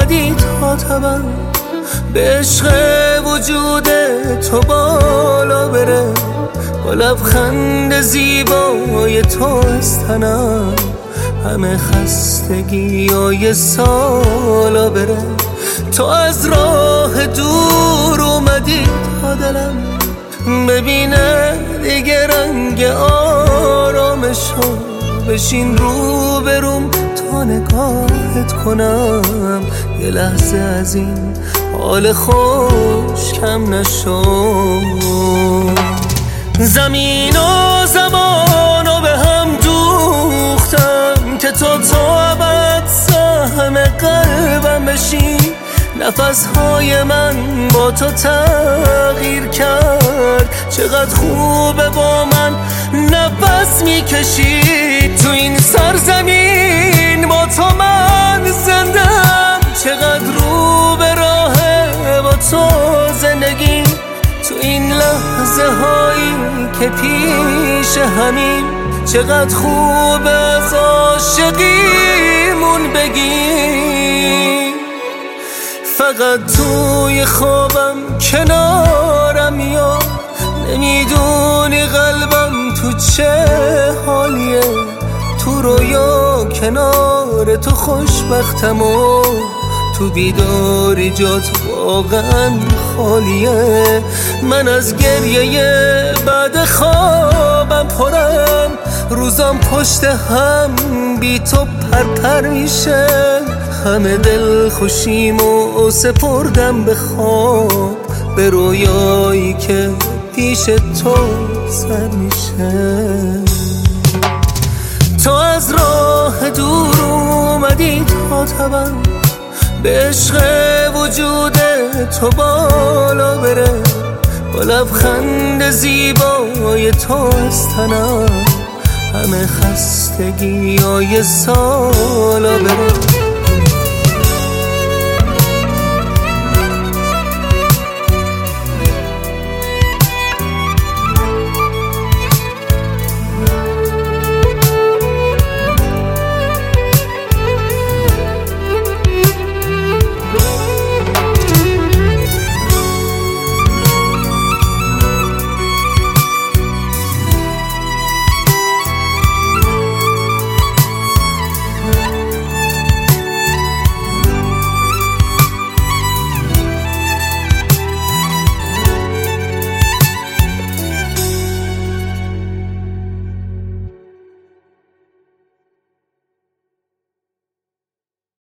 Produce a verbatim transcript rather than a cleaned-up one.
اومدی تا تبم به عشق وجود تو بالا بره، با لبخند زیبای تو از تنم همه خستگی های سالا بره. تو از راه دور اومدی تا دلم ببینه دیگه رنگ آرامشو، بشین رو بروم تا نگاهت کنم، یه لحظه از این حال خوش کم نشو. زمین و زمان و به هم دوختم که تو تا ابد سهم قلبم بشی. نفسهای من با تو تغییر کرد، چقدر خوبه با من نفس میکشی. تو این سرزمین با تو من زندم، چقدر رو به راهه با تو زندگی. تو این لحظه هایی که پیش همین، چقدر خوب از عاشقیمون بگی. فقط توی خوابم کنارم میاد، نمیدونی قلبم تو چه حالیه. تو رویا کنار تو خوشبختم و تو بیداری جات واقعا خالیه. من از گریه بعد خوابم پرم، روزام پشت هم بی تو پرپر میشه. همه دل خوشیمو سپردم به خواب، به رویایی که پیش تو سر میشه. تو از راه دور اومدی تا تبم به عشق وجود تو بالا بره، با لبخند زیبای تو از تنم همه خستگی های سالا بره.